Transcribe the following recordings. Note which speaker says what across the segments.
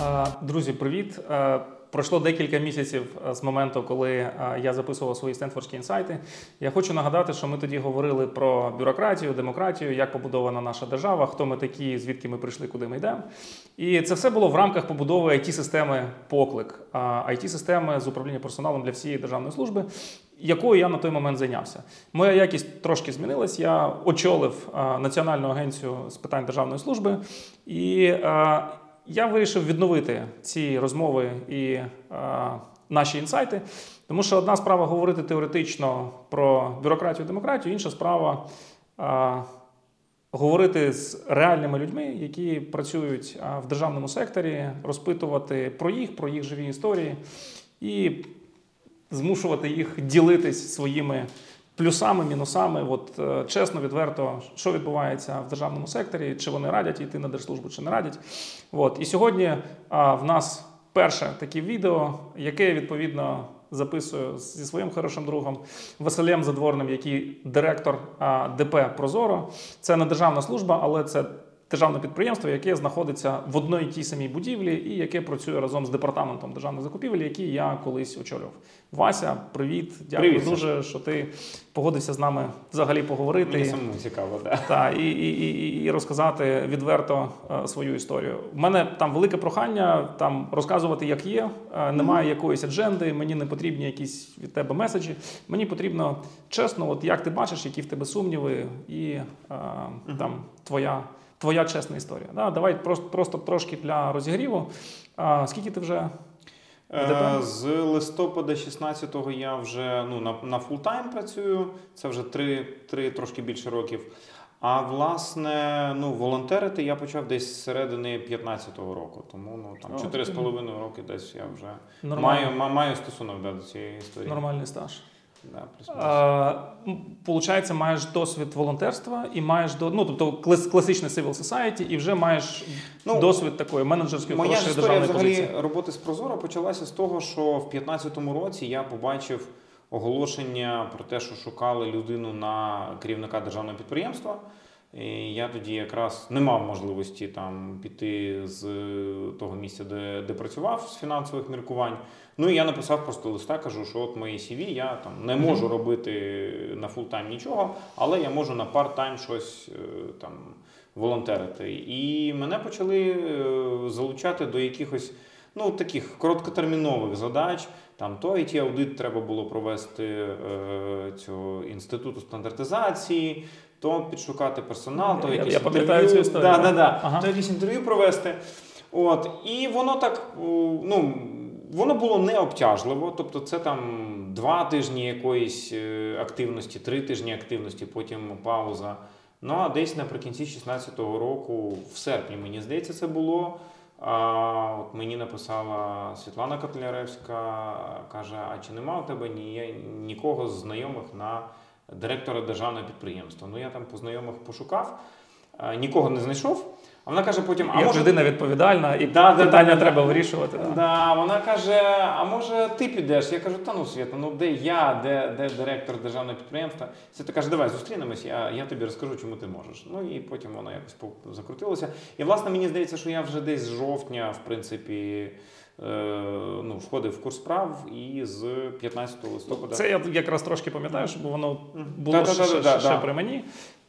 Speaker 1: Друзі, привіт! Пройшло декілька місяців з моменту, коли я записував свої стенфордські інсайти. Я хочу нагадати, що ми тоді говорили про бюрократію, демократію, як побудована наша держава, хто ми такі, звідки ми прийшли, куди ми йдемо. І це все було в рамках побудови IT-системи «Поклик», IT-системи з управління персоналом для всієї державної служби, якою я на той момент зайнявся. Моя якість трошки змінилась, я очолив Національну агенцію з питань державної служби, і я вирішив відновити ці розмови і наші інсайти, тому що одна справа говорити теоретично про бюрократію, демократію, інша справа говорити з реальними людьми, які працюють в державному секторі, розпитувати про їх живі історії і змушувати їх ділитись своїми плюсами, мінусами, чесно, відверто, що відбувається в державному секторі, чи вони радять йти на держслужбу, чи не радять. І сьогодні в нас перше таке відео, яке я, відповідно, записую зі своїм хорошим другом Василем Задворним, який директор ДП «Прозоро». Це не державна служба, але це державне підприємство, яке знаходиться в одній і тій самій будівлі і яке працює разом з департаментом державних закупівель, який я колись очолював. Вася, привіт. Дякую дуже, що ти погодився з нами взагалі поговорити.
Speaker 2: Мені самому цікаво, так.
Speaker 1: Та, і розказати відверто свою історію. У мене там велике прохання розказувати, як є. Немає якоїсь адженди, мені не потрібні якісь від тебе меседжі. Мені потрібно чесно, як ти бачиш, які в тебе сумніви і твоя чесна історія. Давай просто трошки для розігріву. Скільки ти вже в ДП?
Speaker 2: З листопада 16-го я вже на фултайм працюю. Це вже три трошки більше років. А власне, волонтерити я почав десь з середини 15-го року. Тому 4,5 роки десь я вже маю стосунок до цієї історії.
Speaker 1: Нормальний стаж. Получається, маєш досвід волонтерства і маєш тобто класичне civil society, і вже маєш досвід такої менеджерської хорошої державної позиції.
Speaker 2: Моя історія взагалі роботи з Прозоро почалася з того, що в 15-му році я побачив оголошення про те, що шукали людину на керівника державного підприємства. І я тоді якраз не мав можливості піти з того місця, де працював, з фінансових міркувань. І я написав просто листа, кажу, що от моє CV, я не можу робити на фултайм нічого, але я можу на парт-тайм щось волонтерити. І мене почали залучати до якихось таких короткотермінових задач. То IT-аудит треба було провести цього інституту стандартизації, то підшукати персонал, то якісь
Speaker 1: пам'ятаю цю історію.
Speaker 2: То якісь інтерв'ю провести. І воно так, воно було не обтяжливо, тобто це 2 тижні якоїсь активності, 3 тижні активності, потім пауза. А десь наприкінці 16-го року, в серпні, мені здається, це було. Мені написала Світлана Котляревська, каже, а чи нема у тебе нікого з знайомих на директора державного підприємства? Я по знайомих пошукав, нікого не знайшов. А вона каже потім,
Speaker 1: людина відповідальна, і питання треба вирішувати.
Speaker 2: Вона каже, а може ти підеш? Я кажу, Світа, де я, де директор державного підприємства? Світа каже, давай зустрінемось, я тобі розкажу, чому ти можеш. І потім воно якось закрутилося. І, власне, мені здається, що я вже десь з жовтня, в принципі, входив в курс справ і з 15 листопада.
Speaker 1: Це я якраз трошки пам'ятаю, бо воно було ще при мені.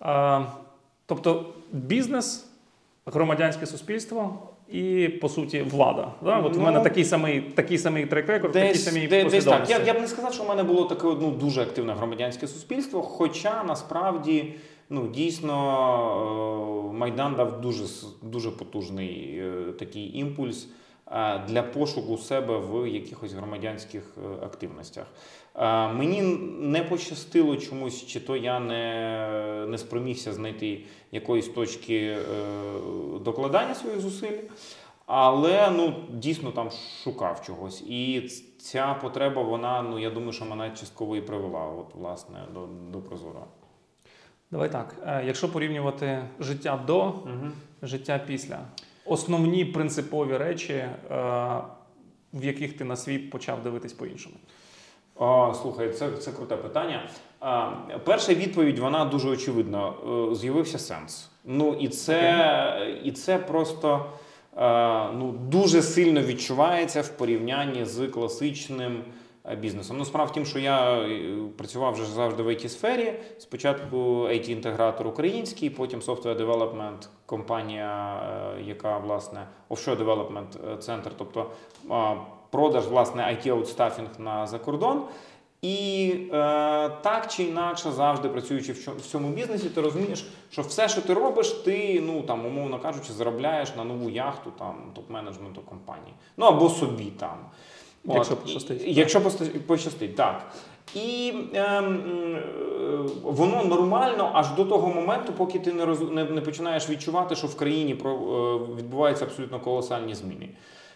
Speaker 1: Тобто бізнес, громадянське суспільство і, по суті, влада. У мене такий самий трек-рекорд, такі самі послідовності.
Speaker 2: Я б не сказав, що в мене було таке дуже активне громадянське суспільство, хоча, насправді, дійсно, Майдан дав дуже потужний такий імпульс для пошуку себе в якихось громадянських активностях. Мені не пощастило чомусь, чи то я не спромігся знайти якоїсь точки докладання своїх зусиль, але дійсно шукав чогось. І ця потреба, вона, я думаю, що мене частково і привела власне, до Прозоро.
Speaker 1: Давай так, якщо порівнювати життя до, життя після, основні принципові речі, в яких ти на світ почав дивитись по-іншому?
Speaker 2: Слухай, це круте питання. Перша відповідь, вона дуже очевидна. З'явився сенс. І це просто дуже сильно відчувається в порівнянні з класичним бізнесом. Ну, справа в тім, що я працював вже завжди в IT-сфері. Спочатку IT-інтегратор український, потім Software Development компанія, яка, власне, Offshore Development центр, тобто продаж, власне, IT-аутстафінг на закордон. І так чи інакше, завжди працюючи в цьому бізнесі, ти розумієш, що все, що ти робиш, ти, умовно кажучи, заробляєш на нову яхту топ-менеджменту компанії. Ну, або собі там.
Speaker 1: Якщо пощастить.
Speaker 2: Якщо пощастить, так. І воно нормально аж до того моменту, поки ти не починаєш відчувати, що в країні відбуваються абсолютно колосальні зміни.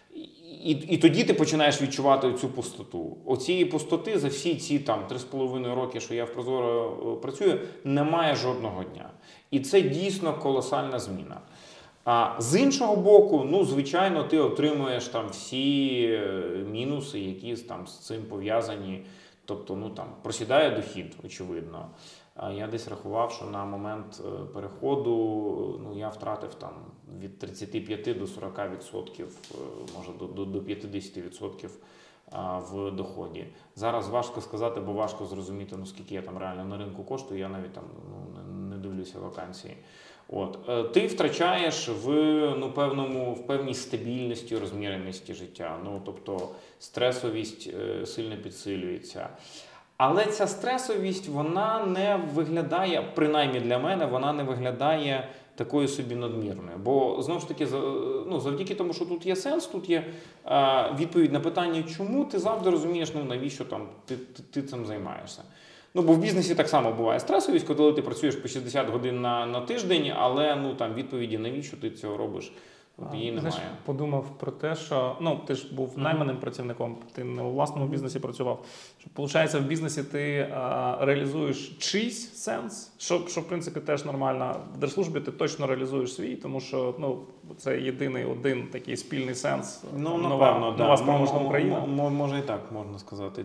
Speaker 2: І тоді ти починаєш відчувати цю пустоту. Оцієї пустоти за всі ці 3,5 роки, що я в Прозоро працюю, немає жодного дня. І це дійсно колосальна зміна. А з іншого боку, звичайно, ти отримуєш всі мінуси, які з цим пов'язані. Тобто, просідає дохід, очевидно. Я десь рахував, що на момент переходу я втратив від 35 до 40%, може до 50% в доході. Зараз важко сказати, бо важко зрозуміти, скільки я реально на ринку коштую, я навіть не дивлюся вакансії. Ти втрачаєш в певній стабільності, розміреності життя. Тобто стресовість сильно підсилюється. Але ця стресовість, вона не виглядає, принаймні для мене, вона не виглядає такою собі надмірною. Бо, знову ж таки, завдяки тому, що тут є сенс, тут є відповідь на питання, чому, ти завжди розумієш, навіщо ти цим займаєшся. Бо в бізнесі так само буває стресовість, коли ти працюєш по 60 годин на тиждень, але відповіді, навіщо ти цього робиш, її немає.
Speaker 1: Знаєш, подумав про те, що ти ж був найманим працівником, ти не у власному бізнесі працював. Що, виходить, в бізнесі ти реалізуєш чийсь сенс, що в принципі теж нормально. В держслужбі ти точно реалізуєш свій, тому що це єдиний один такий спільний сенс. Нова спроможна Україна.
Speaker 2: Може і так можна сказати.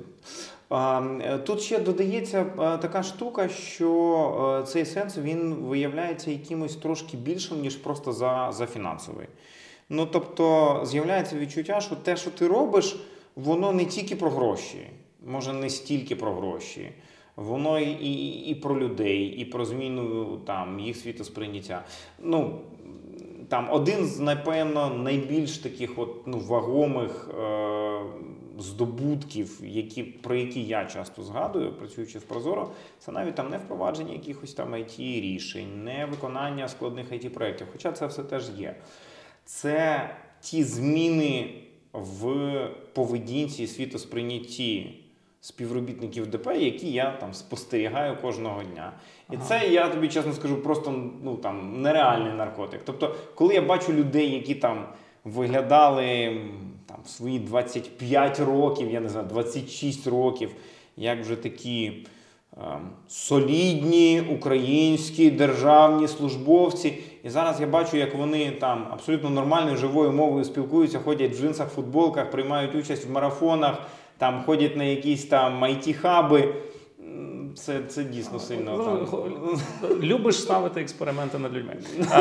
Speaker 2: Тут ще додається така штука, що цей сенс, він виявляється якимось трошки більшим, ніж просто за фінансовий. Тобто, з'являється відчуття, що те, що ти робиш, воно не тільки про гроші, може не стільки про гроші. Воно і про людей, і про зміну їх світосприйняття. Один з, напевно, найбільш таких вагомих здобутків, про які я часто згадую, працюючи в Прозоро, це навіть не впровадження якихось IT-рішень, не виконання складних IT-проєктів, хоча це все теж є. Це ті зміни в поведінці і світосприйнятті співробітників ДП, які я спостерігаю кожного дня. І це, я тобі чесно скажу, просто нереальний наркотик. Тобто, коли я бачу людей, які виглядали в свої 25 років, я не знаю, 26 років, як вже такі солідні українські державні службовці. І зараз я бачу, як вони абсолютно нормальною живою мовою спілкуються, ходять в джинсах, футболках, приймають участь в марафонах, ходять на якісь IT-хаби. Це дійсно сильно.
Speaker 1: Любиш ставити експерименти над людьми.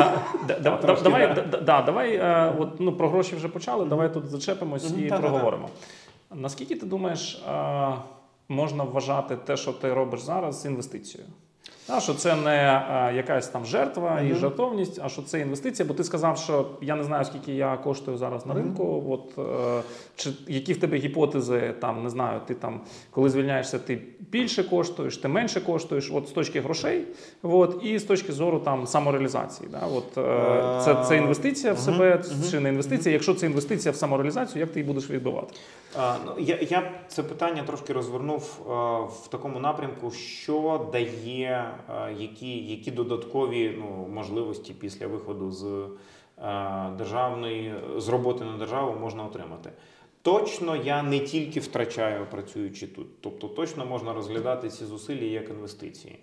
Speaker 1: Давай, про гроші вже почали, давай тут зачепимось і проговоримо. Наскільки ти думаєш, можна вважати те, що ти робиш зараз, інвестицією? Що це не якась жертва і жертовність, а що це інвестиція, бо ти сказав, що я не знаю, скільки я коштую зараз на ринку, чи які в тебе гіпотези, не знаю, ти коли звільняєшся, ти більше коштуєш, ти менше коштуєш, з точки грошей, і з точки зору самореалізації. Це інвестиція в себе чи не інвестиція? Якщо це інвестиція в самореалізацію, як ти її будеш відбивати?
Speaker 2: Я це питання трошки розвернув в такому напрямку, що дає, які додаткові можливості після виходу з роботи на державу можна отримати. Точно я не тільки втрачаю, працюючи тут. Тобто точно можна розглядати ці зусилля як інвестиції.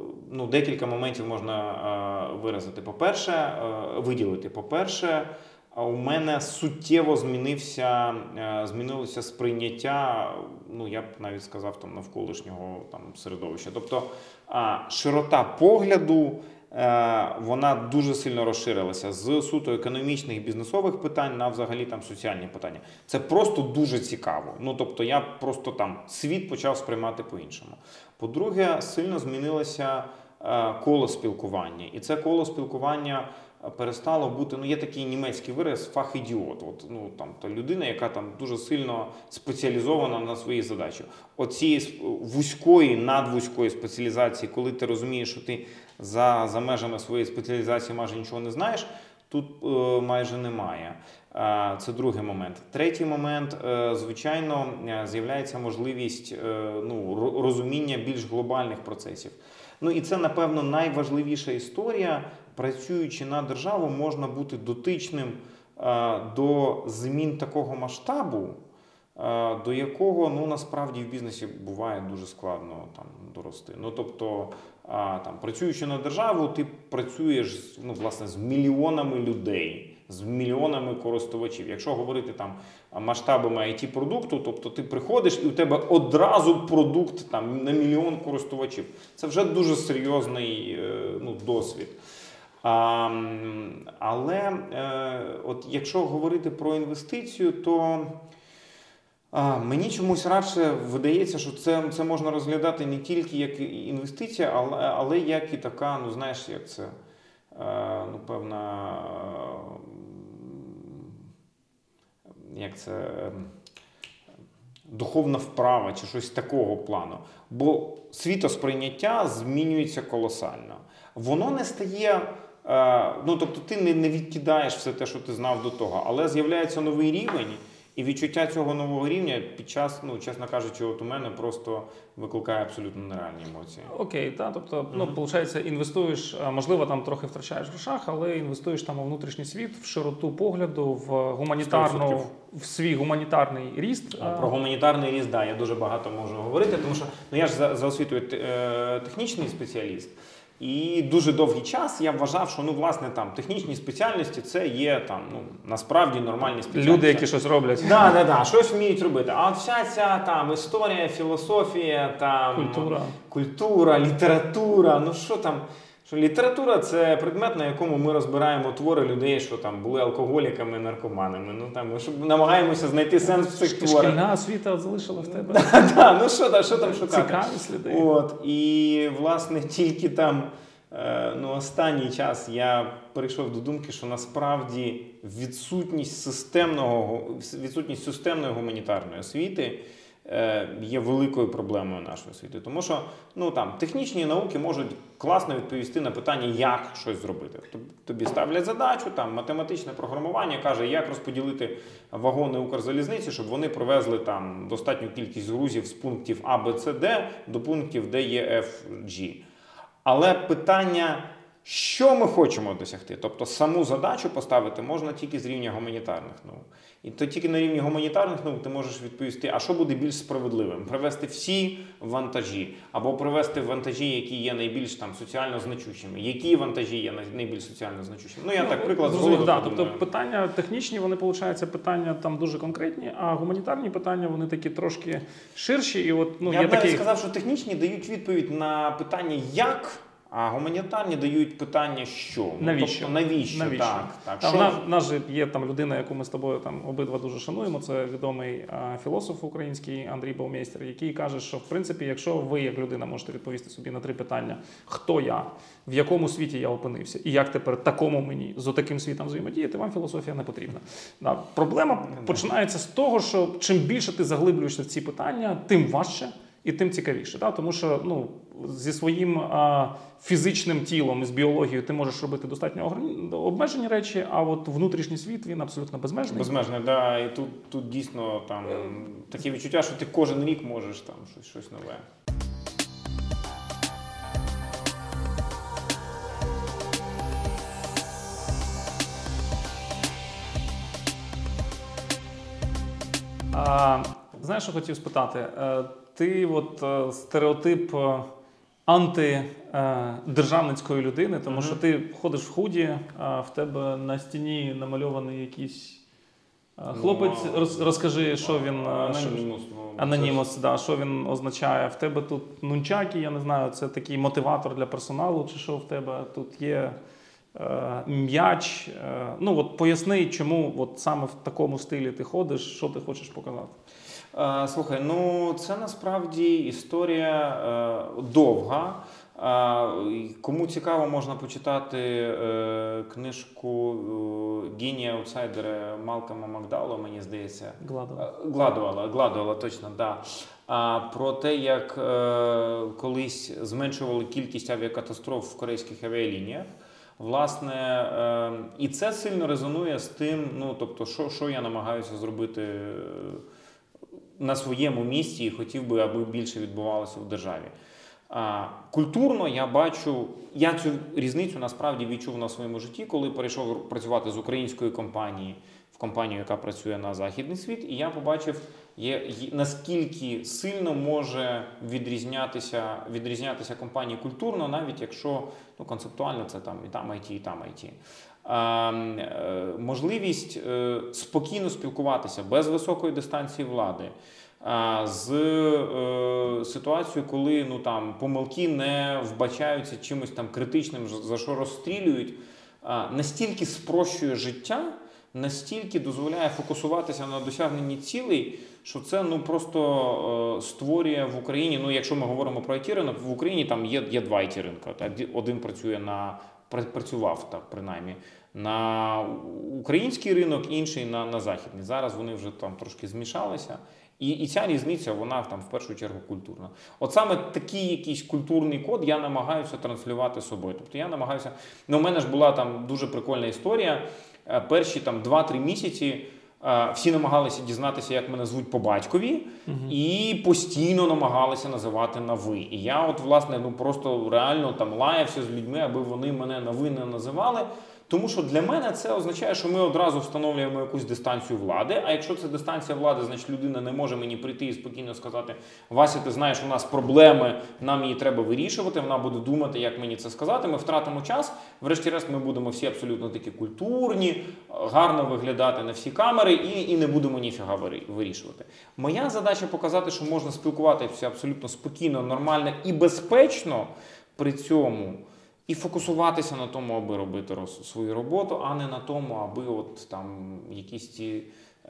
Speaker 2: Декілька моментів можна виділити. По-перше, у мене суттєво змінилося сприйняття, ну я б навіть сказав, там навколишнього там середовища. Тобто широта погляду, вона дуже сильно розширилася з суто економічних і бізнесових питань на взагалі там соціальні питання. Це просто дуже цікаво. Ну, тобто я просто там світ почав сприймати по-іншому. По-друге, сильно змінилося коло спілкування. І це коло спілкування перестало бути, ну є такий німецький вираз фахідіот. От, ну, там, та людина, яка там дуже сильно спеціалізована на своїй задачі. Оцієї вузької, надвузької спеціалізації, коли ти розумієш, що ти за межами своєї спеціалізації майже нічого не знаєш, тут майже немає. Це другий момент. Третій момент, звичайно, з'являється можливість розуміння більш глобальних процесів. Ну і це, напевно, найважливіша історія. Працюючи на державу, можна бути дотичним до змін такого масштабу, до якого, ну, насправді, в бізнесі буває дуже складно там дорости. Ну, тобто, там, працюючи на державу, ти працюєш, ну, власне, з мільйонами людей, з мільйонами користувачів. Якщо говорити там масштабами IT-продукту, тобто ти приходиш і у тебе одразу продукт там на мільйон користувачів. Це вже дуже серйозний досвід. Але от якщо говорити про інвестицію, то мені чомусь радше видається, що це можна розглядати не тільки як інвестиція, але як і така, ну знаєш, як це, ну певна, як це, духовна вправа чи щось такого плану. Бо світосприйняття змінюється колосально. Воно не стає, ну тобто ти не відкидаєш все те, що ти знав до того, але з'являється новий рівень, і відчуття цього нового рівня під час, ну, чесно кажучи, от у мене просто викликає абсолютно нереальні емоції.
Speaker 1: Окей, так, тобто, ну, виходить, інвестуєш, можливо, там трохи втрачаєш в грошах, але інвестуєш там у внутрішній світ, в широту погляду, в гуманітарну, в свій гуманітарний ріст.
Speaker 2: Про гуманітарний ріст, да, я дуже багато можу говорити, тому що, ну, я ж за освітою технічний спеціаліст. І дуже довгий час я вважав, що, ну, власне, там технічні спеціальності це є там, ну, насправді нормальні спеціальності.
Speaker 1: Люди, які щось роблять.
Speaker 2: Да, щось вміють робити. А вся ця там історія, філософія, там культура, література, ну що там? Що література – це предмет, на якому ми розбираємо твори людей, що там були алкоголіками, наркоманами. Ну там ми намагаємося знайти сенс в цих творах.
Speaker 1: Шкільна освіта залишила в тебе.
Speaker 2: Так, ну що там шукати?
Speaker 1: Цікавість людей.
Speaker 2: От, і, власне, тільки там, ну, останній час я прийшов до думки, що насправді відсутність системної гуманітарної освіти є великою проблемою нашої освіти. Тому що, ну, там, технічні науки можуть класно відповісти на питання, як щось зробити. Тобі ставлять задачу, там, математичне програмування каже, як розподілити вагони Укрзалізниці, щоб вони провезли там достатню кількість грузів з пунктів А, Б, С, Д до пунктів Д, Е, Ф, G. Але питання, що ми хочемо досягти? Тобто саму задачу поставити можна тільки з рівня гуманітарних наук. І то тільки на рівні гуманітарних наук ти можеш відповісти, а що буде більш справедливим? Привезти всі вантажі, або привезти вантажі, які є найбільш там соціально значущими. Які вантажі є найбільш соціально значущими? Ну, я так приклад згодом.
Speaker 1: Да, тобто питання технічні, вони, виходить, питання там дуже конкретні, а гуманітарні питання, вони такі трошки ширші. І от, ну,
Speaker 2: я б
Speaker 1: навіть
Speaker 2: сказав, що технічні дають відповідь на питання «як?», а гуманітарні дають питання «що?».
Speaker 1: Навіщо?
Speaker 2: Тобто, навіщо?
Speaker 1: Так. У нас же є там людина, яку ми з тобою там обидва дуже шануємо, це відомий філософ український Андрій Баумейстер, який каже, що в принципі, якщо ви як людина можете відповісти собі на 3 питання: хто я, в якому світі я опинився, і як тепер такому мені з отаким світом взаємодіяти, вам філософія не потрібна. Да. Проблема починається з того, що чим більше ти заглиблюєшся в ці питання, тим важче і тим цікавіше. Да? Тому що, ну, зі своїм фізичним тілом, з біологією ти можеш робити достатньо обмежені речі, а от внутрішній світ, він абсолютно безмежний.
Speaker 2: Безмежний, да. І тут дійсно там таке відчуття, що ти кожен рік можеш там щось нове.
Speaker 1: Знаєш, що хотів спитати? Ти от стереотип антидержавницької людини, тому що ти ходиш в худі, а в тебе на стіні намальований якийсь хлопець. Розкажи, що він... Анонімус, да, що він означає. В тебе тут нунчаки, я не знаю, це такий мотиватор для персоналу, чи що в тебе тут є м'яч. Ну от поясни, чому от саме в такому стилі ти ходиш, що ти хочеш показати.
Speaker 2: Слухай, ну це насправді історія довга. Кому цікаво, можна почитати книжку «Генії аутсайдера» Малкома Макдауелла, мені здається. Гладуела, точно, да. Про те, як колись зменшували кількість авіакатастроф в корейських авіалініях. Власне, і це сильно резонує з тим, ну, тобто, що я намагаюся зробити на своєму місці і хотів би, аби більше відбувалося в державі. Культурно я цю різницю насправді відчув на своєму житті, коли перейшов працювати з української компанії в компанію, яка працює на західний світ, і я побачив, наскільки сильно може відрізнятися компанії культурно, навіть якщо концептуально це там IT, і там IT. Можливість спокійно спілкуватися без високої дистанції влади, з ситуацією, коли помилки не вбачаються чимось там критичним, за що розстрілюють, настільки спрощує життя, настільки дозволяє фокусуватися на досягненні цілей, що це просто створює в Україні, якщо ми говоримо про IT-ринок, в Україні там є два IT-ринка. Один працював так, принаймні, на український ринок, інший на західний. Зараз вони вже там трошки змішалися. І ця різниця, вона там в першу чергу культурна. От саме такий якийсь культурний код я намагаюся транслювати собою. Тобто я намагаюся... у мене ж була там дуже прикольна історія. Перші там 2-3 місяці всі намагалися дізнатися, як мене звуть по батькові, і постійно намагалися називати на «ви». І я от, власне, просто реально там лаявся з людьми, аби вони мене на «ви» не називали. Тому що для мене це означає, що ми одразу встановлюємо якусь дистанцію влади, а якщо це дистанція влади, значить людина не може мені прийти і спокійно сказати: «Вася, ти знаєш, у нас проблеми, нам її треба вирішувати», вона буде думати, як мені це сказати, ми втратимо час, врешті-решт ми будемо всі абсолютно такі культурні, гарно виглядати на всі камери і не будемо ніфіга вирішувати. Моя задача показати, що можна спілкуватися абсолютно спокійно, нормально і безпечно при цьому, і фокусуватися на тому, аби робити свою роботу, а не на тому, аби от там якісь ці,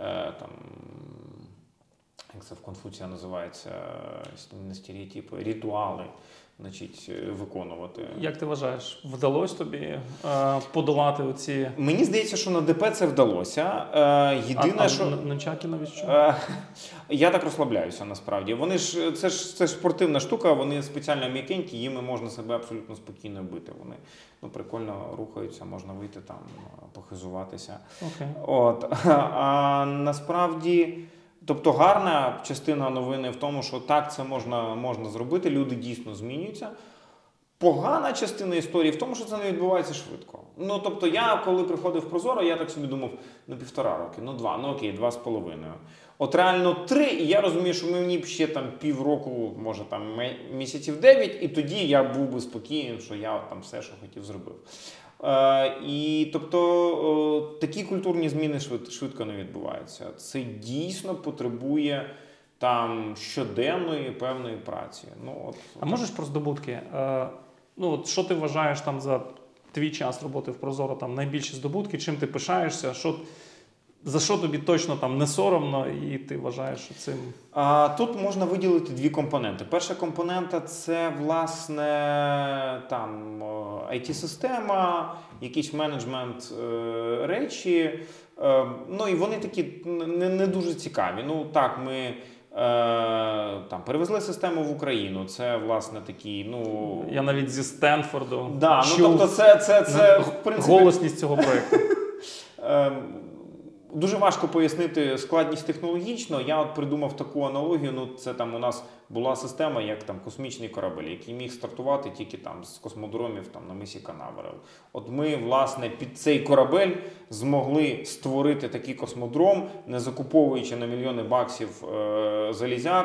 Speaker 2: як це в Конфуція називається, не стереотипи, ритуали, виконувати.
Speaker 1: Як ти вважаєш, вдалося тобі подолати оці...
Speaker 2: Мені здається, що на ДП це вдалося. Єдине, що...
Speaker 1: нунчаки навіщо?
Speaker 2: Я так розслабляюся, насправді. Вони ж, це ж спортивна штука, вони спеціально м'якенькі, їми можна себе абсолютно спокійно бити. Вони прикольно рухаються, можна вийти там, похизуватися.
Speaker 1: Okay.
Speaker 2: А насправді... Тобто гарна частина новини в тому, що так, це можна зробити, люди дійсно змінюються. Погана частина історії в тому, що це не відбувається швидко. Тобто я, коли приходив в Прозоро, я так собі думав, 1,5 роки, 2, окей, 2,5. От реально 3, і я розумію, що мені б ще там півроку, може там місяців 9, і тоді я був би спокійним, що я там все, що хотів, зробив. І тобто такі культурні зміни швидко не відбуваються. Це дійсно потребує там щоденної певної праці.
Speaker 1: А можеш про здобутки? Що ти вважаєш там за твій час роботи в Прозоро, там найбільші здобутки, чим ти пишаєшся, за що тобі точно там не соромно, і ти вважаєш, що цим...
Speaker 2: Тут можна виділити дві компоненти. Перша компонента – це, власне, там IT-система, якийсь менеджмент речі. І вони такі не дуже цікаві. Так, ми там перевезли систему в Україну. Це, власне, такі,
Speaker 1: Я навіть зі Стенфорду
Speaker 2: чув, тобто це в принципі...
Speaker 1: голосність цього проєкту.
Speaker 2: Дуже важко пояснити складність технологічно. Я от придумав таку аналогію. Це там у нас була система, як там космічний корабель, який міг стартувати тільки там з космодромів там на мисі Канаверал. От ми, власне, під цей корабель змогли створити такий космодром, не закуповуючи на мільйони баксів залізяк,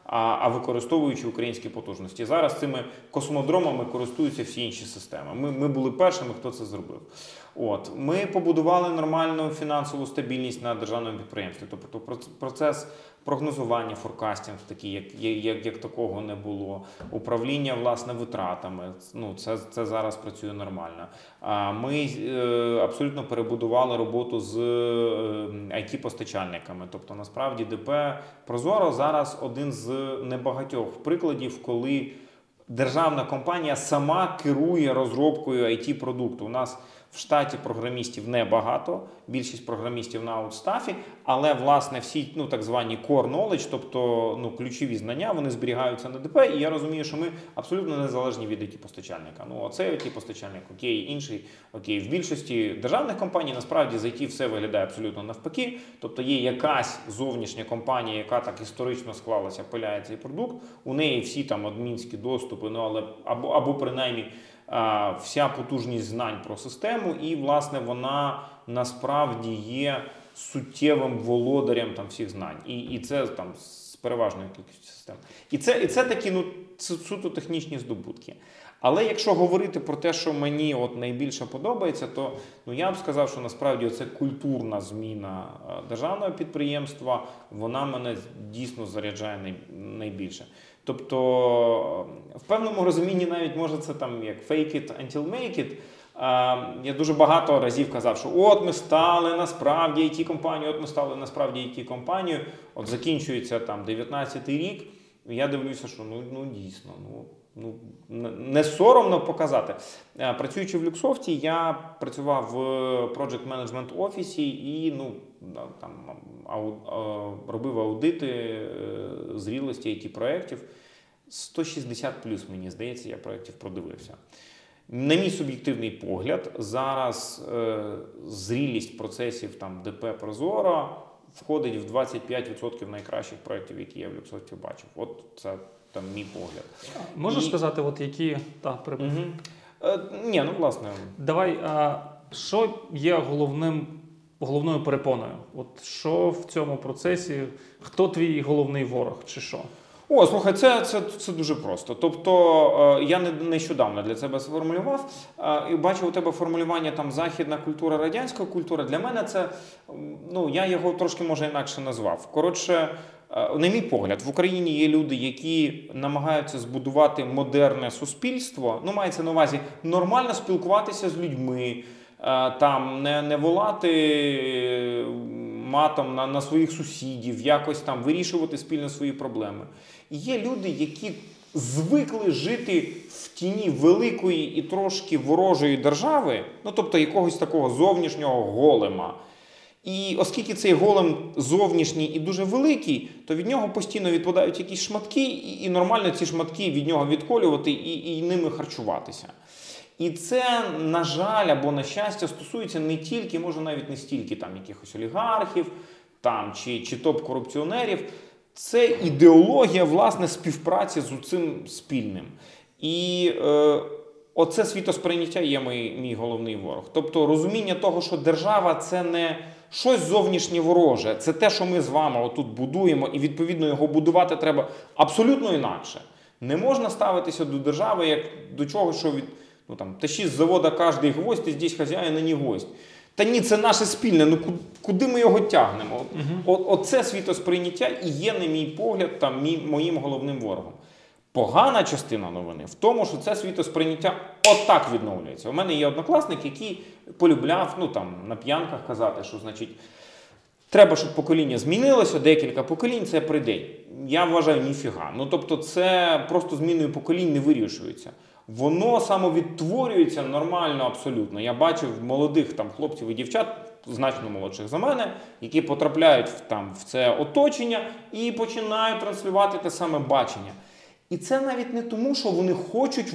Speaker 2: а використовуючи українські потужності. Зараз цими космодромами користуються всі інші системи. Ми були першими, хто це зробив. Ми побудували нормальну фінансову стабільність на державному підприємстві. Тобто процес прогнозування, форкастинг, такий, як такого не було. Управління, власне, витратами. Це зараз працює нормально. Ми абсолютно перебудували роботу з IT-постачальниками. Тобто, насправді, ДП Прозоро зараз один з небагатьох прикладів, коли державна компанія сама керує розробкою IT-продукту. У нас в штаті програмістів небагато, більшість програмістів на аутстафі, але, власне, всі так звані core knowledge, тобто ключові знання, вони зберігаються на ДП, і я розумію, що ми абсолютно незалежні від IT-постачальника. Оцей IT-постачальник, окей, інший, окей. В більшості державних компаній, насправді, з IT все виглядає абсолютно навпаки, тобто є якась зовнішня компанія, яка так історично склалася, пиляє цей продукт, у неї всі там адмінські доступи, або принаймні вся потужність знань про систему, і, власне, вона насправді є суттєвим володарем всіх знань. І це з переважною кількістю систем. І це такі суто технічні здобутки. Але якщо говорити про те, що мені найбільше подобається, то я б сказав, що насправді це культурна зміна державного підприємства, вона мене дійсно заряджає найбільше. Тобто, в певному розумінні навіть може це як fake it until make it. Я дуже багато разів казав, що ми стали насправді IT-компанією, ми стали насправді IT-компанією. Закінчується 19-й рік, і я дивлюся, що дійсно, не соромно показати. Працюючи в Люксофті, я працював в Project Management офісі і робив аудити зрілості IT-проєктів. 160 плюс, мені здається, я проєктів продивився. На мій суб'єктивний погляд, зараз зрілість процесів ДП Прозоро входить в 25% найкращих проєктів, які я в Люксофті бачив. Це мій погляд.
Speaker 1: Можеш сказати, які...
Speaker 2: Ні, власне.
Speaker 1: Давай, що є головною перепоною? Що в цьому процесі? Хто твій головний ворог чи що?
Speaker 2: Слухай, це дуже просто. Тобто, я нещодавно для себе сформулював, і бачив у тебе формулювання західна культура, радянська культура. Для мене це, я його трошки, може, інакше назвав. Коротше, на мій погляд, в Україні є люди, які намагаються збудувати модерне суспільство, мається на увазі нормально спілкуватися з людьми, не волати матом на своїх сусідів, якось вирішувати спільно свої проблеми. І є люди, які звикли жити в тіні великої і трошки ворожої держави, тобто якогось такого зовнішнього голема. І оскільки цей голем зовнішній і дуже великий, то від нього постійно відпадають якісь шматки, і нормально ці шматки від нього відколювати і ними харчуватися. І це, на жаль, або на щастя, стосується не тільки, може навіть не стільки якихось олігархів чи топ-корупціонерів. Це ідеологія, власне, співпраці з цим спільним. І оце світосприйняття є мій головний ворог. Тобто розуміння того, що держава – це не щось зовнішнє вороже, це те, що ми з вами отут будуємо, і, відповідно, його будувати треба абсолютно інакше. Не можна ставитися до держави як до чого, що тащи з завода кожний гвоздь, і здесь хазяїн, а не гость. Та ні, це наше спільне, куди ми його тягнемо? Оце світосприйняття і є, на мій погляд, моїм головним ворогом. Погана частина новини в тому, що це світосприйняття отак відновлюється. У мене є однокласник, який полюбляв, на п'янках казати, що, треба, щоб покоління змінилося, декілька поколінь, це прийде. Я вважаю, ніфіга. Тобто, це просто зміною поколінь не вирішується. Воно самовідтворюється нормально абсолютно. Я бачив молодих хлопців і дівчат, значно молодших за мене, які потрапляють в це оточення і починають транслювати те саме бачення. І це навіть не тому, що вони хочуть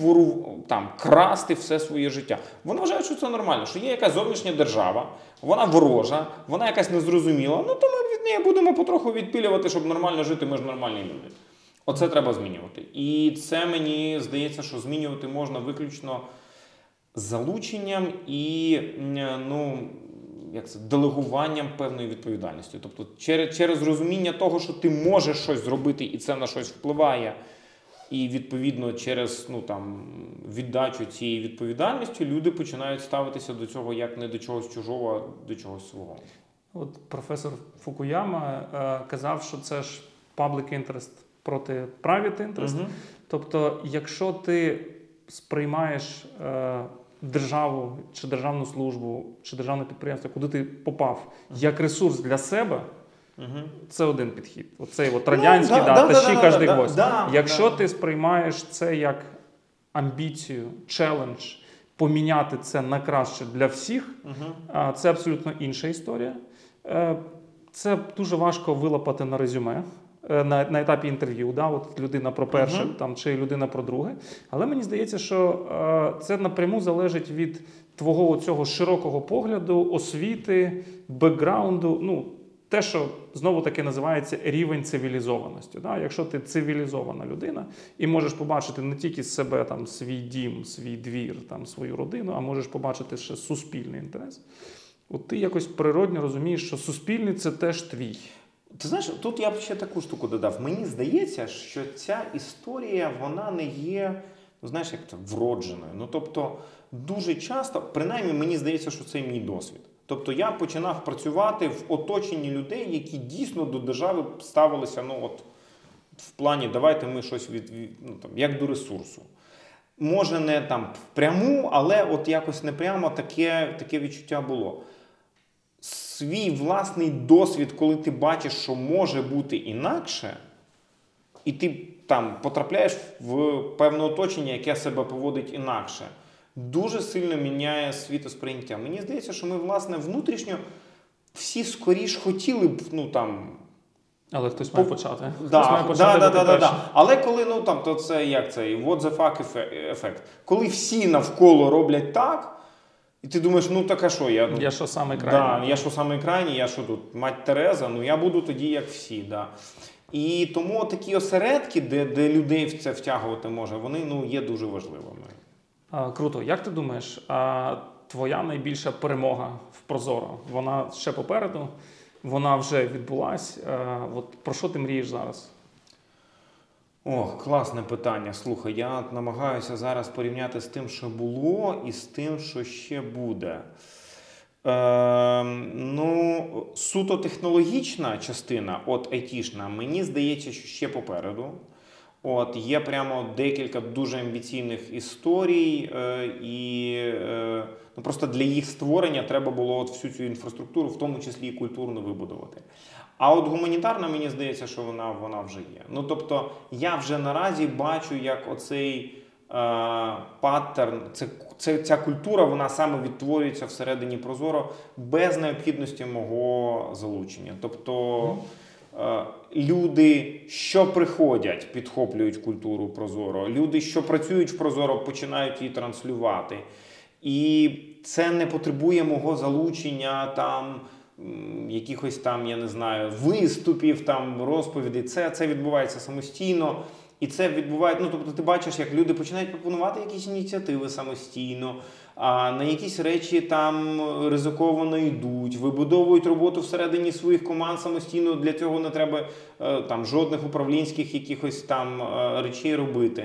Speaker 2: красти все своє життя. Вони вважають, що це нормально, що є якась зовнішня держава, вона ворожа, вона якась незрозуміла, то ми від неї будемо потроху відпілювати, щоб нормально жити, ми ж нормальні люди. Оце треба змінювати. І це, мені здається, що змінювати можна виключно залученням і делегуванням певної відповідальності. Тобто через розуміння того, що ти можеш щось зробити і це на щось впливає, і відповідно через віддачу цієї відповідальності люди починають ставитися до цього як не до чогось чужого, а до чогось свого.
Speaker 1: От професор Фукуяма казав, що це ж public interest проти private interest. Тобто, якщо ти сприймаєш державу, чи державну службу, чи державне підприємство, куди ти попав, як ресурс для себе, це один підхід. Оцей радянський, тащи кожний гвоздь. Якщо ти сприймаєш це як амбіцію, челендж, поміняти це на краще для всіх, це абсолютно інша історія. Це дуже важко вилапати на резюме, на етапі інтерв'ю. От людина про перше, чи людина про друге. Але мені здається, що це напряму залежить від твого цього широкого погляду, освіти, бекграунду, те, що знову-таки називається рівень цивілізованості. Якщо ти цивілізована людина і можеш побачити не тільки з себе свій дім, свій двір, свою родину, а можеш побачити ще суспільний інтерес, от ти якось природньо розумієш, що суспільний – це теж твій.
Speaker 2: Ти знаєш, тут я б ще таку штуку додав. Мені здається, що ця історія, вона не є, як це, вродженою. Тобто, дуже часто, принаймні, мені здається, що це мій досвід. Тобто, я починав працювати в оточенні людей, які дійсно до держави ставилися, в плані, давайте ми щось як до ресурсу. Може, не впряму, але от якось непрямо таке відчуття було. Свій власний досвід, коли ти бачиш, що може бути інакше, і ти потрапляєш в певне оточення, яке себе поводить інакше, дуже сильно міняє світосприйняття. Мені здається, що ми, власне, внутрішньо всі скоріш хотіли б,
Speaker 1: Але хтось має почати.
Speaker 2: Але коли, то це як цей what the fuck ефект. Коли всі навколо роблять так, і ти думаєш, так а що?
Speaker 1: Я що самий крайній?
Speaker 2: Я що самий крайній, я що тут, мать Тереза, я буду тоді як всі. І тому такі осередки, де людей в це втягувати може, вони є дуже важливими.
Speaker 1: Круто. Як ти думаєш, твоя найбільша перемога в ProZorro, вона ще попереду? Вона вже відбулась. Про що ти мрієш зараз?
Speaker 2: Класне питання. Слухай, я намагаюся зараз порівняти з тим, що було, і з тим, що ще буде. Суто технологічна частина, айтішна, мені здається, що ще попереду. Є прямо декілька дуже амбіційних історій, і просто для їх створення треба було всю цю інфраструктуру, в тому числі і культурно, вибудувати. А гуманітарна, мені здається, що вона вже є. Тобто, я вже наразі бачу, як оцей паттерн, ця культура, вона саме відтворюється всередині ProZorro без необхідності мого залучення. Тобто, люди, що приходять, підхоплюють культуру ProZorro. Люди, що працюють в ProZorro, починають її транслювати. І це не потребує мого залучення, якихось я не знаю, виступів, розповідей. Це відбувається самостійно. І це відбувається, тобто ти бачиш, як люди починають пропонувати якісь ініціативи самостійно, на якісь речі ризиковано йдуть, вибудовують роботу всередині своїх команд самостійно, для цього не треба жодних управлінських якихось речей робити.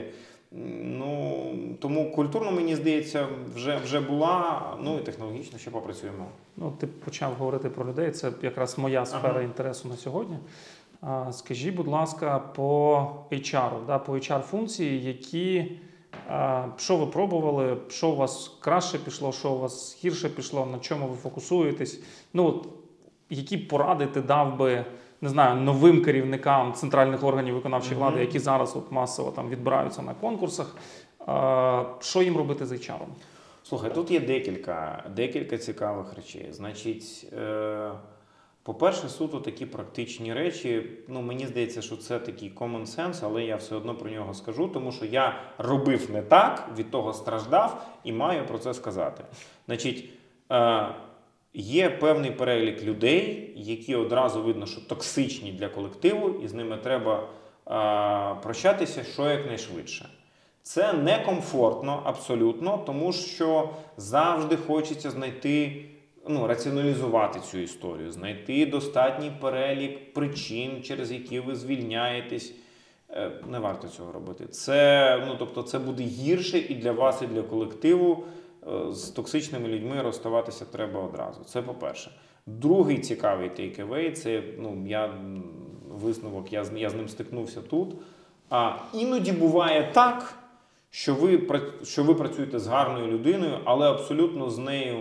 Speaker 2: Тому культурно, мені здається, вже була, і технологічно ще попрацюємо.
Speaker 1: Ти почав говорити про людей, це якраз моя сфера інтересу на сьогодні. Скажіть, будь ласка, по HR, по HR-функції, що ви пробували, що у вас краще пішло, що у вас гірше пішло, на чому ви фокусуєтесь? Які поради ти дав би, не знаю, новим керівникам центральних органів виконавчої влади, які зараз масово відбираються на конкурсах, що їм робити з HR?
Speaker 2: Слухай, тут є декілька цікавих речей. Значить, по-перше, суто такі практичні речі. Мені здається, що це такий common sense, але я все одно про нього скажу, тому що я робив не так, від того страждав і маю про це сказати. Значить, є певний перелік людей, які одразу видно, що токсичні для колективу, і з ними треба прощатися якнайшвидше. Це некомфортно абсолютно, тому що завжди хочеться знайти раціоналізувати цю історію, знайти достатній перелік причин, через які ви звільняєтесь. Не варто цього робити. Це буде гірше і для вас, і для колективу. З токсичними людьми розставатися треба одразу. Це по-перше. Другий цікавий take-away – це висновок, я з ним стикнувся тут. Іноді буває так, що ви працюєте з гарною людиною, але абсолютно з нею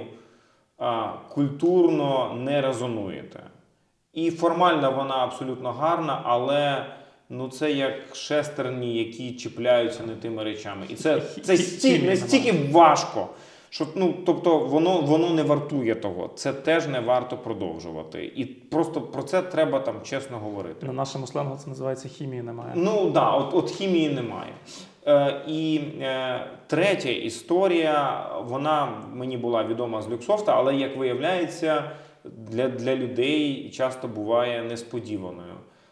Speaker 2: культурно не резонуєте. І формально вона абсолютно гарна, але це як шестерні, які чіпляються не тими речами. І це настільки важко, що воно не вартує того. Це теж не варто продовжувати. І просто про це треба чесно говорити.
Speaker 1: На нашому сленгу це називається хімії немає.
Speaker 2: От хімії немає. І третя історія, вона мені була відома з Люксофта, але, як виявляється, для людей часто буває несподіваною.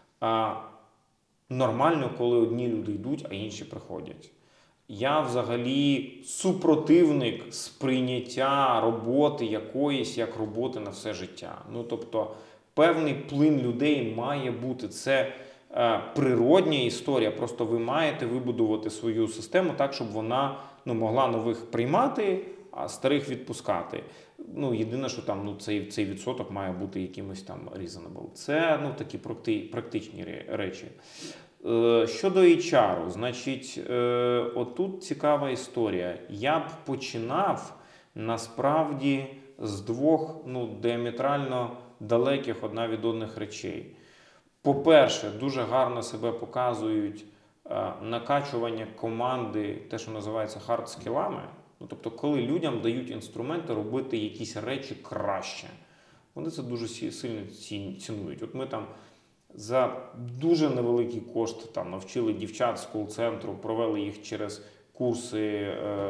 Speaker 2: Нормально, коли одні люди йдуть, а інші приходять. Я взагалі супротивник сприйняття роботи якоїсь як роботи на все життя. Певний плин людей має бути. Це природня історія, просто ви маєте вибудувати свою систему так, щоб вона могла нових приймати, а старих відпускати. Єдине, що цей відсоток має бути якимось reasonable. Це такі практичні речі. Щодо HR, значить, отут цікава історія. Я б починав, насправді, з двох діаметрально далеких одна від одних речей. По-перше, дуже гарно себе показують накачування команди, те, що називається хард-скілами. Коли людям дають інструменти робити якісь речі краще. Вони це дуже сильно цінують. От ми за дуже невеликий кошт навчили дівчат з кол-центру, провели їх через курси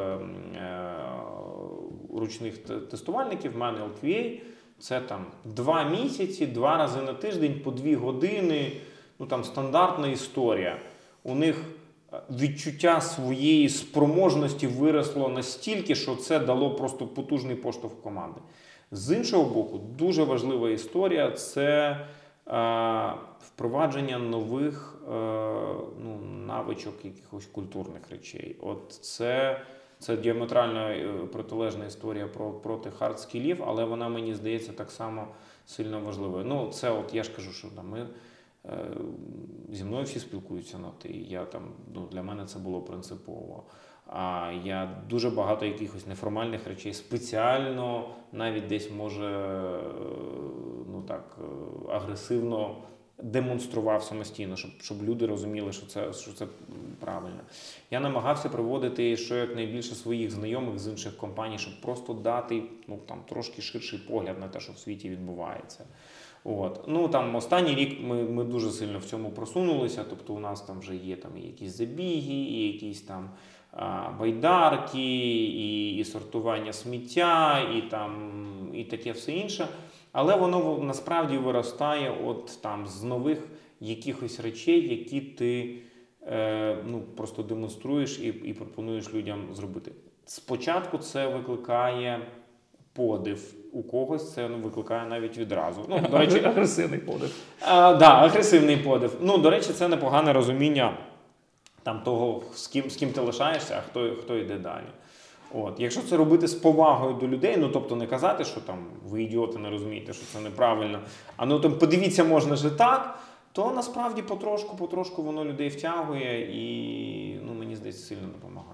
Speaker 2: ручних тестувальників, Manual QA. Це 2 місяці, 2 рази на тиждень, по 2 години. Стандартна історія. У них відчуття своєї спроможності виросло настільки, що це дало просто потужний поштовх команди. З іншого боку, дуже важлива історія – це впровадження нових навичок, якихось культурних речей. Це діаметрально протилежна історія проти хард-скілів, але вона, мені здається, так само сильно важливою. Я ж кажу, що зі мною всі спілкуються на ти. Для мене це було принципово. Я дуже багато якихось неформальних речей спеціально, навіть десь, може, агресивно демонстрував самостійно, щоб люди розуміли, що це правильно. Я намагався приводити якнайбільше своїх знайомих з інших компаній, щоб просто дати трошки ширший погляд на те, що в світі відбувається. Останній рік ми дуже сильно в цьому просунулися, у нас вже є і якісь забіги, і якісь байдарки, і сортування сміття, і таке все інше. Але воно насправді виростає з нових якихось речей, які ти просто демонструєш і пропонуєш людям зробити. Спочатку це викликає подив. У когось це викликає навіть відразу.
Speaker 1: До речі, агресивний подив.
Speaker 2: Агресивний подив. До речі, це непогане розуміння того, з ким ти лишаєшся, а хто йде далі. Якщо це робити з повагою до людей, не казати, що ви ідіоти, не розумієте, що це неправильно, а подивіться, можна ж так, то насправді потрошку воно людей втягує і, мені здається, сильно допомагає.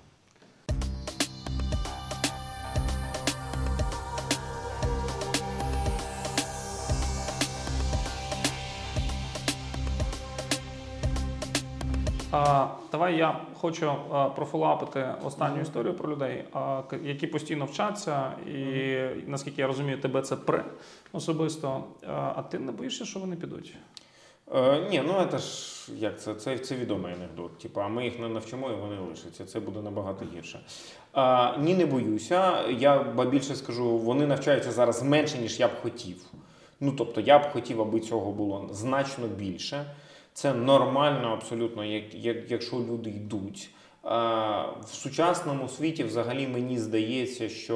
Speaker 1: Давай я хочу профолапити останню історію про людей, які постійно вчаться, і, наскільки я розумію, тебе це особисто. А ти не боїшся, що вони підуть?
Speaker 2: Ні, це відомий анекдот. А ми їх не навчимо, і вони лишаться. Це буде набагато гірше. Ні, не боюся. Я більше скажу, вони навчаються зараз менше, ніж я б хотів. Я б хотів, аби цього було значно більше. Це нормально абсолютно, якщо люди йдуть. В сучасному світі взагалі мені здається, що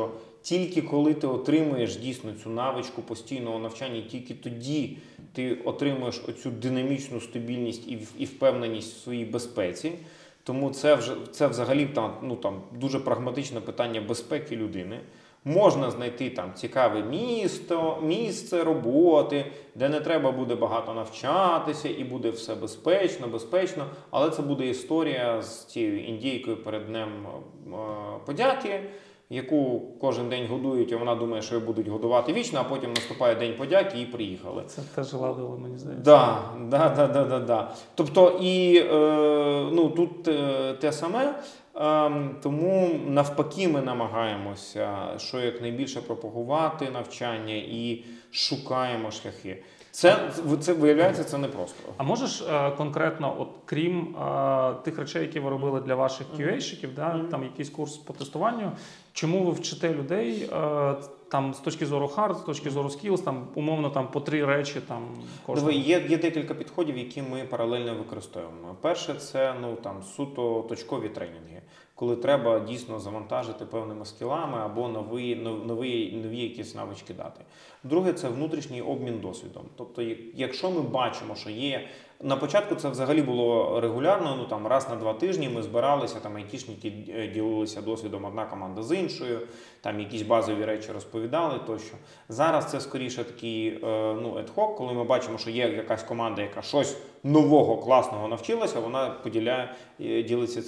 Speaker 2: тільки коли ти отримуєш дійсно цю навичку постійного навчання, тільки тоді ти отримуєш оцю динамічну стабільність і впевненість в своїй безпеці. Тому це взагалі там дуже прагматичне питання безпеки людини. Можна знайти там цікаве місце роботи, де не треба буде багато навчатися і буде все безпечно, але це буде історія з цією індійкою перед Днем подяки, яку кожен день годують, і вона думає, що її будуть годувати вічно, а потім наступає День подяки і приїхали.
Speaker 1: Це теж ладило, мені здається.
Speaker 2: Да. Тобто тут те саме. Тому навпаки ми намагаємося, що якнайбільше пропагувати навчання і шукаємо шляхи. Це виявляється, це непросто.
Speaker 1: А можеш конкретно, от крім тих речей, які ви робили для ваших QA-шиків, там якийсь курс по тестуванню, чому ви вчите людей там з точки зору hard, з точки зору skills, там умовно там по 3 речі там кожного?
Speaker 2: Є декілька підходів, які ми паралельно використовуємо. Перше, це суто точкові тренінги, коли треба дійсно завантажити певними скілами або нові якісь навички дати. Друге, це внутрішній обмін досвідом. Тобто, якщо ми бачимо, що є... На початку це взагалі було регулярно, раз на 2 тижні ми збиралися, айтішники ділилися досвідом одна команда з іншою, там якісь базові речі розповідали тощо. Зараз це скоріше такий ad-hoc, коли ми бачимо, що є якась команда, яка щось нового, класного навчилася, вона ділиться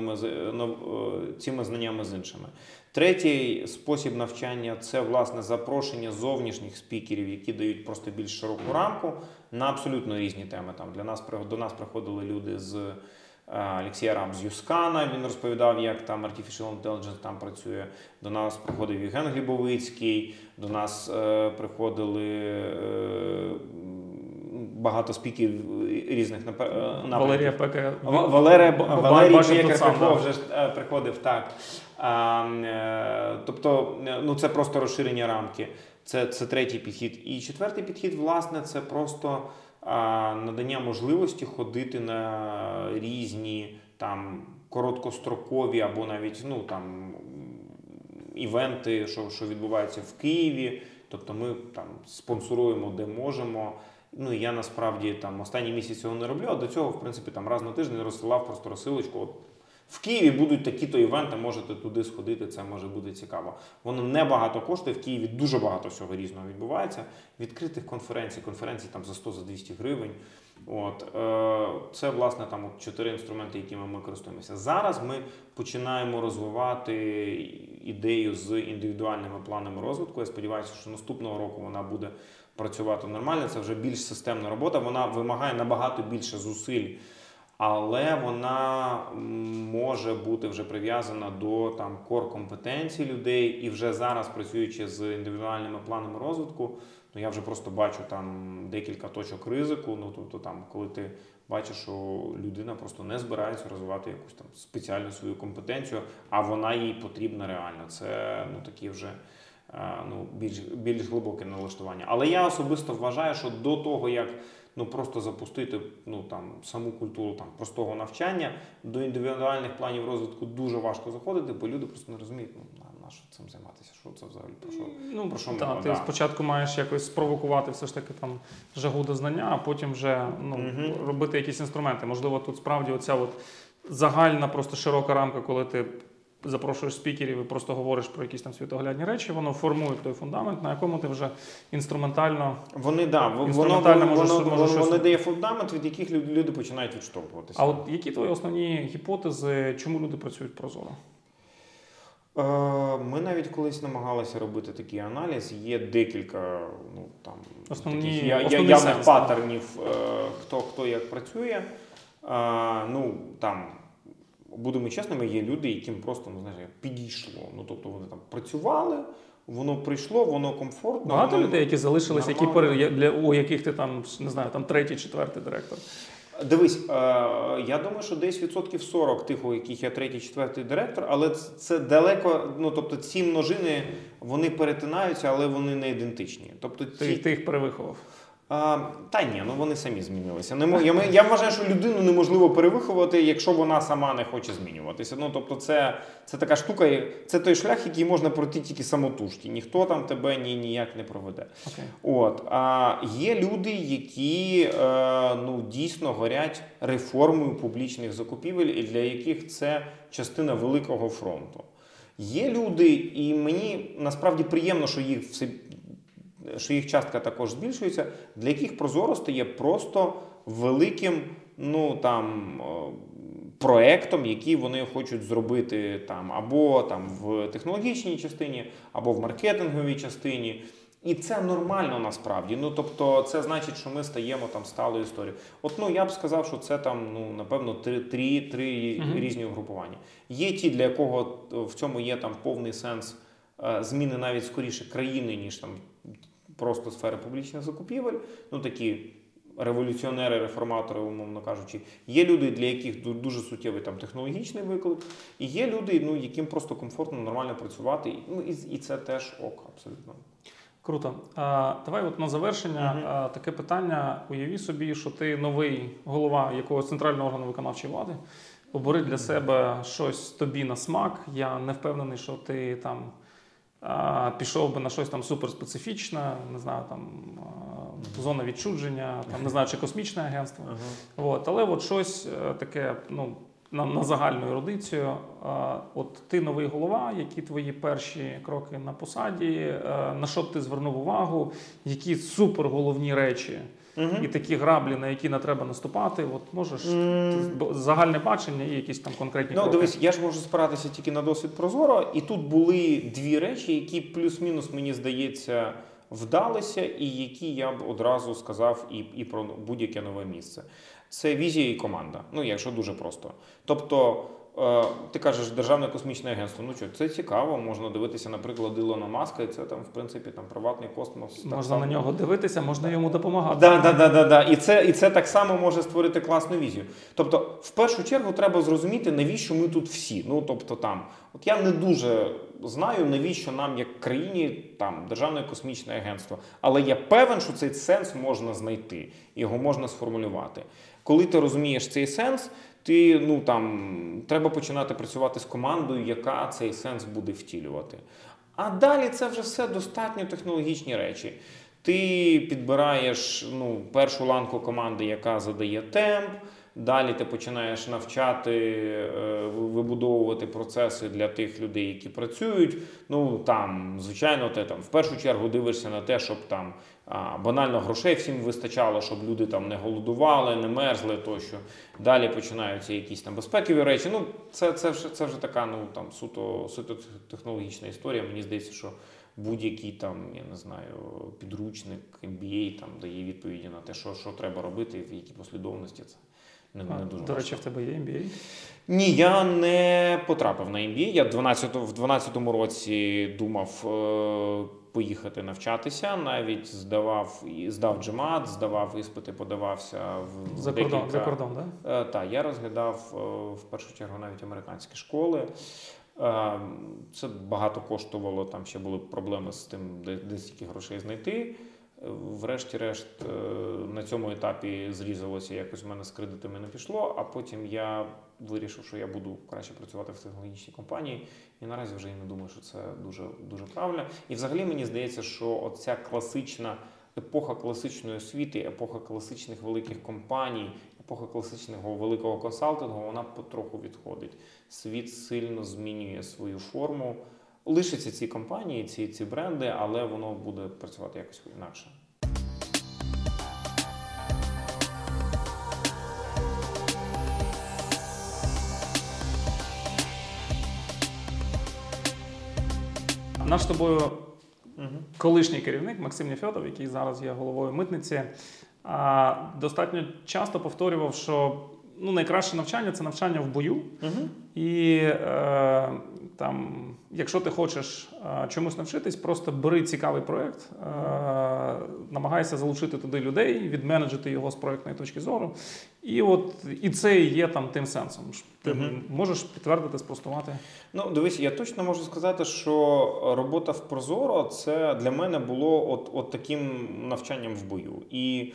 Speaker 2: цими знаннями з іншими. Третій спосіб навчання – це, власне, запрошення зовнішніх спікерів, які дають просто більш широку рамку на абсолютно різні теми. До нас приходили люди з Олексій Арам з Юскана, він розповідав, як там Artificial Intelligence там працює. До нас приходив Євген Глібовицький, до нас приходили багато спікерів різних напрямків.
Speaker 1: Валерія Пекар.
Speaker 2: Валерій Пекар вже приходив, так. Тобто, це просто розширення рамки. Це третій підхід. І четвертий підхід, власне, це просто надання можливості ходити на різні короткострокові або навіть івенти, що відбуваються в Києві. Тобто ми спонсоруємо, де можемо. Я насправді останній місяць цього не роблю, а до цього, в принципі, раз на тиждень розсилав просто розсилочку. В Києві будуть такі-то івенти, можете туди сходити, це може бути цікаво. Воно небагато коштує, в Києві дуже багато всього різного відбувається. Відкритих конференцій за 100, за 200 гривень. Це, власне, 4 інструменти, якими ми користуємося. Зараз ми починаємо розвивати ідею з індивідуальними планами розвитку. Я сподіваюся, що наступного року вона буде працювати нормально. Це вже більш системна робота, вона вимагає набагато більше зусиль, але вона може бути вже прив'язана до кор-компетенцій людей, і вже зараз, працюючи з індивідуальними планами розвитку, я вже просто бачу декілька точок ризику, коли ти бачиш, що людина просто не збирається розвивати якусь спеціальну свою компетенцію, а вона їй потрібна реально. Це такі вже більш глибоке налаштування. Але я особисто вважаю, що до того, як просто запустити саму культуру простого навчання, до індивідуальних планів розвитку дуже важко заходити, бо люди просто не розуміють, на що цим займатися, що це взагалі, про що мова.
Speaker 1: Ти спочатку маєш якось спровокувати все ж таки жагу до знання, а потім вже робити якісь інструменти. Можливо, тут справді оця загальна, просто широка рамка, коли ти запрошуєш спікерів і просто говориш про якісь світоглядні речі, воно формує той фундамент, на якому ти вже інструментально
Speaker 2: воно дає фундамент, від яких люди починають відштовхуватися.
Speaker 1: А от які твої основні гіпотези, чому люди працюють прозоро?
Speaker 2: Ми навіть колись намагалися робити такий аналіз. Є декілька явних паттернів, хто як працює. Будемо чесними, є люди, яким просто підійшло. Тобто вони працювали, воно прийшло, воно комфортно.
Speaker 1: Багато людей, які залишились, у яких ти третій, четвертий директор?
Speaker 2: Дивись, я думаю, що десь 40% тих, у яких я третій, четвертий директор, але це далеко, тобто ці множини, вони перетинаються, але вони не ідентичні. Тобто
Speaker 1: ти їх перевиховав?
Speaker 2: Та ні, ну вони самі змінилися. Я вважаю, що людину неможливо перевиховувати, якщо вона сама не хоче змінюватися. Ну, тобто це така штука, це той шлях, який можна пройти тільки самотужки. Ніхто там тебе ніяк не проведе.
Speaker 1: Okay.
Speaker 2: От. Є люди, які дійсно горять реформою публічних закупівель, і для яких це частина великого фронту. Є люди, і мені насправді приємно, що їх частка також збільшується, для яких Прозоро стає просто великим проектом, який вони хочуть зробити або в технологічній частині, або в маркетинговій частині. І це нормально насправді. Тобто це значить, що ми стаємо сталою історією. Я б сказав, що це напевно три різні угрупування. Є ті, для якого в цьому є повний сенс зміни навіть скоріше країни, ніж просто сфери публічних закупівель. Такі революціонери, реформатори, умовно кажучи. Є люди, для яких дуже суттєвий технологічний виклик. І є люди, яким просто комфортно, нормально працювати. І це теж ок, абсолютно.
Speaker 1: Круто. Давай на завершення таке питання. Уяви собі, що ти новий голова якогось центрального органу виконавчої влади. Обери для себе щось тобі на смак. Я не впевнений, що ти пішов би на щось суперспецифічне, не знаю, зона відчуження, не знаю, чи космічне агентство. Але щось таке, на загальну ерудицію. Ти новий голова, які твої перші кроки на посаді, на що б ти звернув увагу, які суперголовні речі і такі граблі, на які не треба наступати. Можеш загальне бачення і якісь конкретні кроки.
Speaker 2: Дивись, я ж можу спиратися тільки на досвід Прозоро, і тут були дві речі, які плюс-мінус, мені здається, вдалися, і які я б одразу сказав і про будь-яке нове місце. Це візія і команда. Якщо дуже просто. Тобто, ти кажеш, Державне космічне агентство. Це цікаво, можна дивитися, наприклад, Ілона Маска, і це в принципі приватний космос.
Speaker 1: Можна на нього дивитися, можна йому допомагати.
Speaker 2: Да. І це так само може створити класну візію. Тобто, в першу чергу треба зрозуміти, навіщо ми тут всі. Я не дуже знаю, навіщо нам, як країні, Державне космічне агентство. Але я певен, що цей сенс можна знайти, його можна сформулювати. Коли ти розумієш цей сенс, треба починати працювати з командою, яка цей сенс буде втілювати. А далі це вже все достатньо технологічні речі. Ти підбираєш першу ланку команди, яка задає темп, далі ти починаєш навчати, вибудовувати процеси для тих людей, які працюють. Звичайно, ти в першу чергу дивишся на те, щоб банально грошей всім вистачало, щоб люди не голодували, не мерзли тощо. Далі починаються якісь безпекові речі. Це вже така суто технологічна історія. Мені здається, що будь-який я не знаю, підручник, MBA дає відповіді на те, що треба робити, в якій послідовності це. Не дуже
Speaker 1: до речі, в тебе є MBA?
Speaker 2: Ні, я не потрапив на MBA. Я в 12-му році думав поїхати навчати, навіть здав GMAT, здавав іспити, подавався в
Speaker 1: За кордон, так?
Speaker 2: Так, я розглядав в першу чергу навіть американські школи. Це багато коштувало, там ще були проблеми з тим, де стільки грошей знайти. Врешті-решт на цьому етапі зрізалося, якось в мене з кредитами не пішло, а потім я вирішив, що я буду краще працювати в технологічній компанії, і наразі вже і не думаю, що це дуже, дуже правильно. І взагалі мені здається, що оця класична епоха класичної освіти, епоха класичних великих компаній, епоха класичного великого консалтингу, вона потроху відходить. Світ сильно змінює свою форму. Лишаться ці компанії, ці бренди, але воно буде працювати якось інакше.
Speaker 1: Наш з тобою колишній керівник Максим Нефьодов, який зараз є головою митниці, достатньо часто повторював, що найкраще навчання – це навчання в бою.
Speaker 2: Угу.
Speaker 1: І якщо ти хочеш чомусь навчитись, просто бери цікавий проєкт, намагайся залучити туди людей, відменеджити його з проєктної точки зору. І це і є тим сенсом. Ти можеш підтвердити, спростувати?
Speaker 2: Ну, дивись, я точно можу сказати, що робота в Прозоро – це для мене було от таким навчанням в бою. І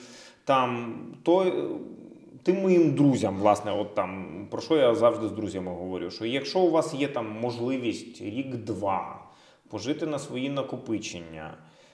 Speaker 2: тим моїм друзям, власне, про що я завжди з друзями говорю, що якщо у вас є можливість рік-два пожити на свої накопичення,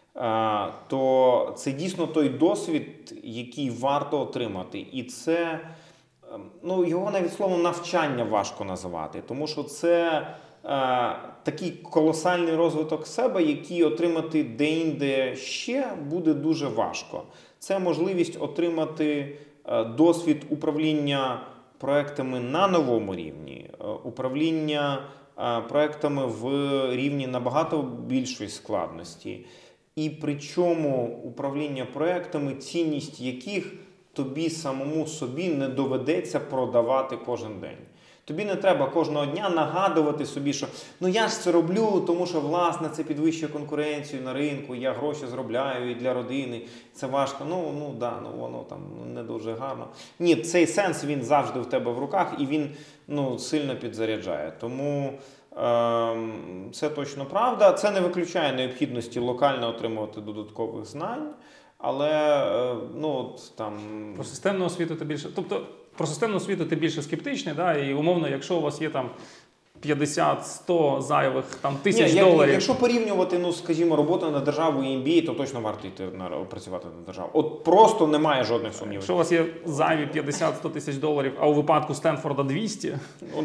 Speaker 2: то це дійсно той досвід, який варто отримати. І це, його навіть словом навчання важко називати, тому що це такий колосальний розвиток себе, який отримати де-інде ще буде дуже важко. Це можливість отримати досвід управління проектами на новому рівні, управління проектами в рівні набагато більшої складності. І причому управління проектами, цінність яких тобі самому собі не доведеться продавати кожен день. Тобі не треба кожного дня нагадувати собі, що я ж це роблю, тому що, власне, це підвищує конкуренцію на ринку, я гроші зробляю і для родини, це важко, воно там не дуже гарно. Ні, цей сенс, він завжди в тебе в руках і він сильно підзаряджає. Тому це точно правда. Це не виключає необхідності локально отримувати додаткових знань, але
Speaker 1: Про системну освіту ти більше... Тобто, про системну освіту ти більше скептичний, да? І умовно, якщо у вас є 50-100 зайвих тисяч доларів.
Speaker 2: Якщо порівнювати, скажімо, роботу на державу і MBA, то точно варто йти працювати на державу. От просто немає жодних сумнівів.
Speaker 1: Якщо у вас є зайві 50-100 тисяч доларів, а у випадку Стенфорда 200,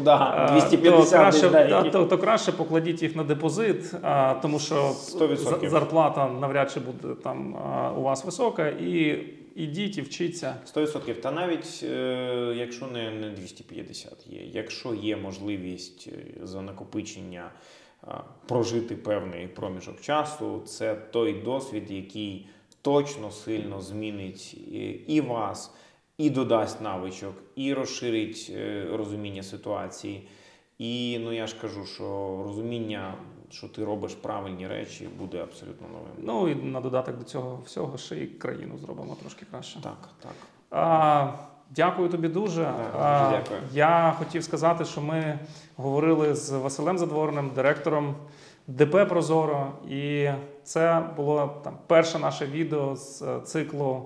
Speaker 2: 250
Speaker 1: то краще покладіть їх на депозит, тому що
Speaker 2: 100%.
Speaker 1: Зарплата навряд чи буде у вас висока, і ідіть і вчіться.
Speaker 2: 100%. Та навіть якщо не 250 є, якщо є можливість за накопичення прожити певний проміжок часу, це той досвід, який точно сильно змінить і вас, і додасть навичок, і розширить розуміння ситуації. І я ж кажу, що розуміння, що ти робиш правильні речі, буде абсолютно новим.
Speaker 1: І на додаток до цього всього ще і країну зробимо трошки краще.
Speaker 2: Так.
Speaker 1: Дякую тобі дуже.
Speaker 2: Дякую.
Speaker 1: Я хотів сказати, що ми говорили з Василем Задворним, директором ДП «Прозоро», і це було перше наше відео з циклу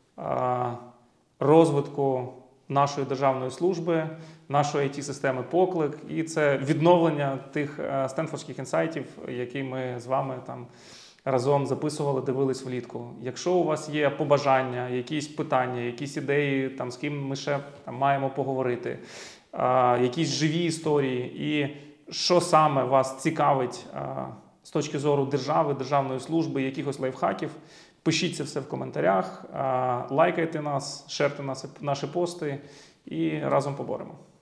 Speaker 1: розвитку нашої державної служби, нашої IT-системи «Поклик», і це відновлення тих стенфордських інсайтів, які ми з вами разом записували, дивились влітку. Якщо у вас є побажання, якісь питання, якісь ідеї, з ким ми ще маємо поговорити, якісь живі історії, і що саме вас цікавить з точки зору держави, державної служби, якихось лайфхаків, пишіть це все в коментарях, лайкайте нас, шерте наші пости і разом поборемо.